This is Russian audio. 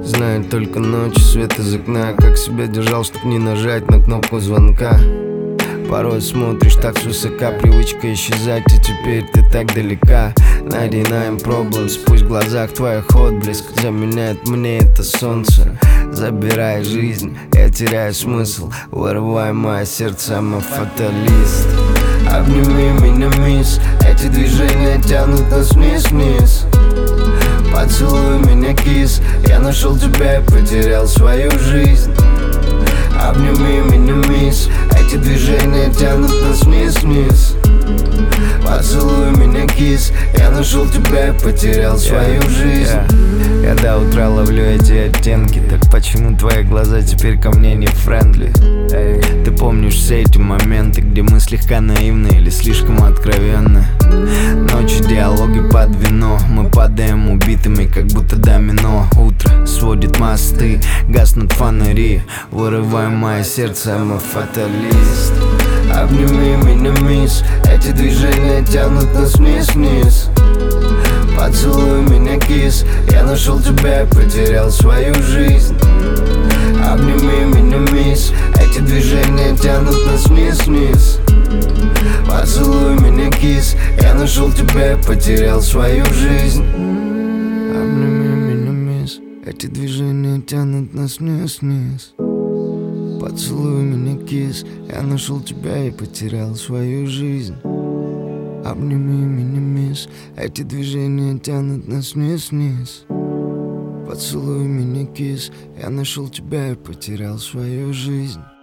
Знает только ночь, свет из окна. Как себя держал, чтоб не нажать на кнопку звонка. Порой смотришь так свысока, привычка исчезать, и теперь ты так далека. 99 problems, пусть в глазах твоих отблеск заменяет мне это солнце. Забирай жизнь, я теряю смысл, вырывай мое сердце, I'm a фаталист. Обними меня, мисс, эти движения тянут нас вниз-вниз. Поцелуй меня, кис, я нашел тебя и потерял свою жизнь. Обними меня, мисс, эти движения тянут нас вниз-вниз. Поцелуй меня, кис, я нашел тебя и потерял свою жизнь. Я до утра ловлю эти оттенки. Так почему твои глаза теперь ко мне не френдли? Ты помнишь все эти моменты, где мы слегка наивны или слишком откровенны? Ночи, диалоги под вино, мы падаем убитыми, как будто домино. Утро сводит мосты, гаснут фонари, вырываем мое сердце, I'm a фаталист. Обними меня, мисс, эти движения тянут нас вниз-вниз. Поцелуй меня, кис, я нашел тебя и потерял свою жизнь. Обними меня, мисс, эти движения тянут нас вниз-вниз. Поцелуй меня, кис, я нашел тебя и потерял свою жизнь. Обними меня, мисс, эти движения тянут нас вниз-вниз. Поцелуй меня, кис, я нашел тебя и потерял свою жизнь. Обними меня, мисс, эти движения тянут нас вниз-вниз. Поцелуй меня, кис, я нашел тебя и потерял свою жизнь.